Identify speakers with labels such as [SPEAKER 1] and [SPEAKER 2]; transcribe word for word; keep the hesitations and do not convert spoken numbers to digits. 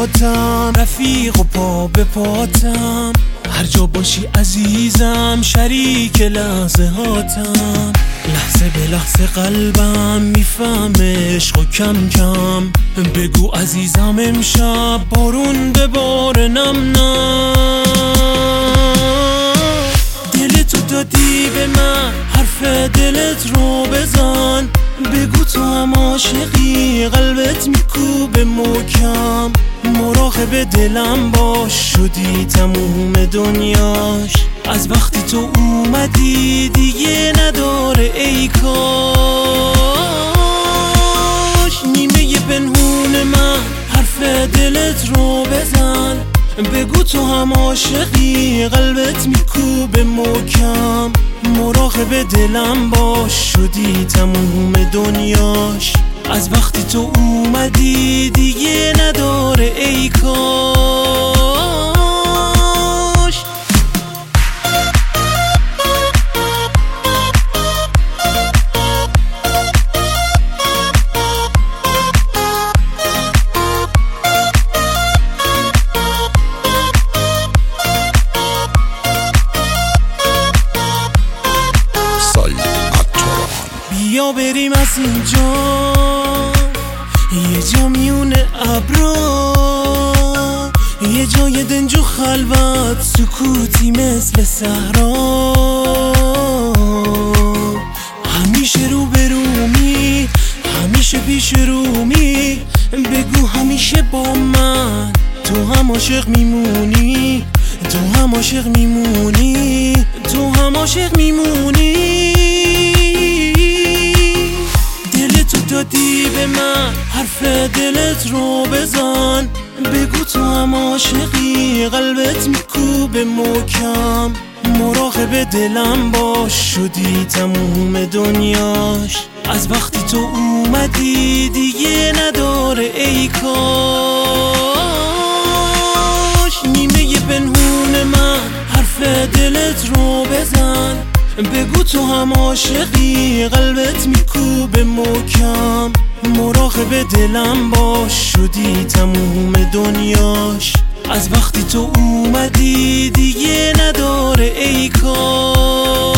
[SPEAKER 1] پاتم، رفیق و پا به پاتم، هر جا باشی عزیزم شریک لحظه هاتم. لحظه به لحظه قلبم میفهمه عشق و کم کم، بگو عزیزم امشب بارون به بار نم نم. دلتو دادی به من، حرف دلت رو بزن، بگو تو هم عاشقی، قلبت میکوبه محکم. مراقب دلم باش، شدی تموم دنیاش، از وقتی تو اومدی دیگه نداره ای کاش. نیمه پنهون من، حرف دلت رو بزن، بگو تو هم عاشقی، قلبت میکوبه محکم. مراقب دلم باش، شدی تموم دنیاش، از وقتی تو اومدی دیگه نداره ای کاش. بیا بریم از اینجا، یه جا میونه ابرا، یه جای دنج و خلوت، سکوتی مثل صحرا. همیشه رو برومی، همیشه پیش رومی، بگو همیشه با من تو هم عاشق میمونی، تو هم عاشق میمونی، تو هم عاشق میمونی. دادی به من، حرف دلت رو بزن، بگو تو هم عاشقی، قلبت میکوبه محکم. مراقب دلم باش، شدی تموم دنیاش، از وقتی تو اومدی دیگه نداره ای کاش. نیمه پنهون من، حرف دلت رو بزن، بگو تو هم عاشقی، قلبت میکوبه محکم. مراقب دلم باش، شدی تموم دنیاش، از وقتی تو اومدی دیگه نداره ای کاش.